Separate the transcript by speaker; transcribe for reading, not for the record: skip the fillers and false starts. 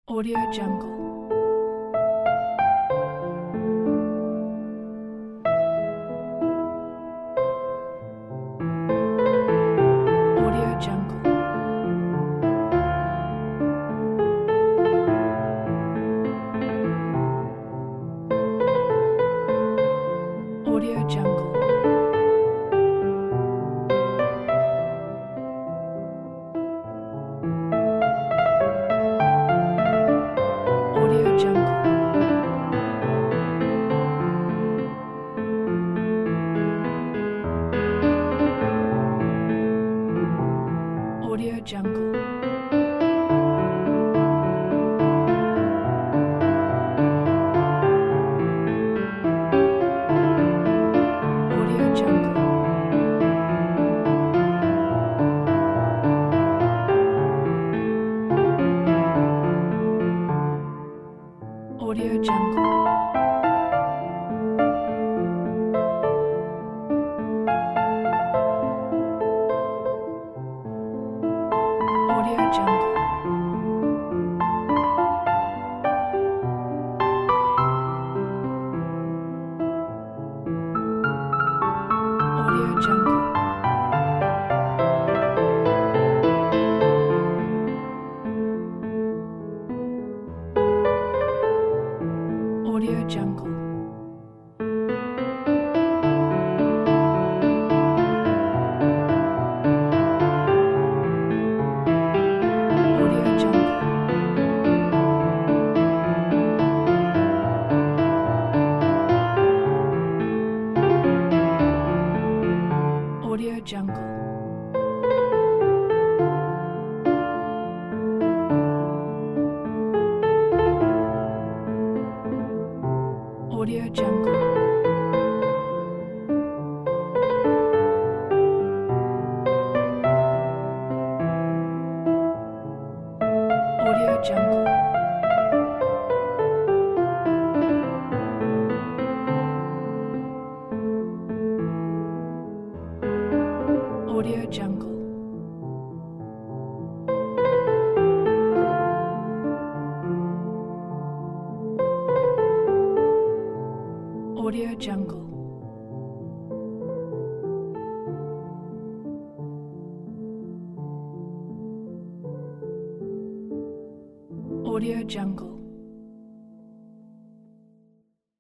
Speaker 1: Audio Jungle. Audio Jungle. Audio Jungle. Audio Jungle. Audio Jungle. Audio Jungle. Audio Jungle. Audio Jungle. Audio Jungle. Audio Jungle. Audio Jungle. Audio Jungle. Audio Jungle. Audio Jungle. Audio Jungle. Audio Jungle. Audio Jungle.